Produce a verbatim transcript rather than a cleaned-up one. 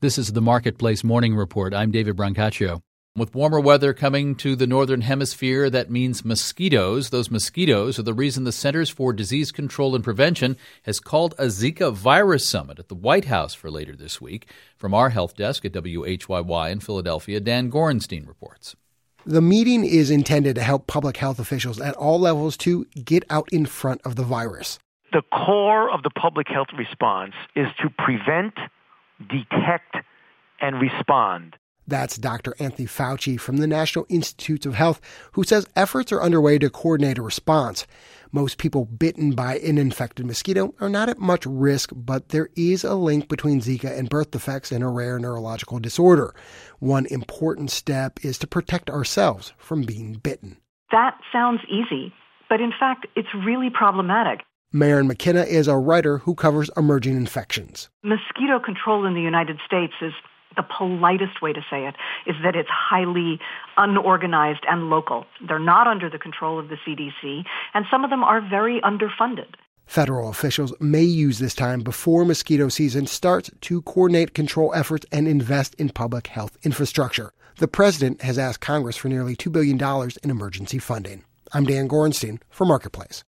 This is the Marketplace Morning Report. I'm David Brancaccio. With warmer weather coming to the northern hemisphere, that means mosquitoes. Those mosquitoes are the reason the Centers for Disease Control and Prevention has called a Zika virus summit at the White House for later this week. From our health desk at W H Y Y in Philadelphia, Dan Gorenstein reports. The meeting is intended to help public health officials at all levels to get out in front of the virus. The core of the public health response is to prevent, detect, and respond. That's Doctor Anthony Fauci from the National Institutes of Health, who says efforts are underway to coordinate a response. Most people bitten by an infected mosquito are not at much risk, but there is a link between Zika and birth defects and a rare neurological disorder. One important step is to protect ourselves from being bitten. That sounds easy, but in fact, it's really problematic. Maren McKenna is a writer who covers emerging infections. Mosquito control in the United States is the politest way to say it, is that it's highly unorganized and local. They're not under the control of the C D C, and some of them are very underfunded. Federal officials may use this time before mosquito season starts to coordinate control efforts and invest in public health infrastructure. The president has asked Congress for nearly two billion dollars in emergency funding. I'm Dan Gorenstein for Marketplace.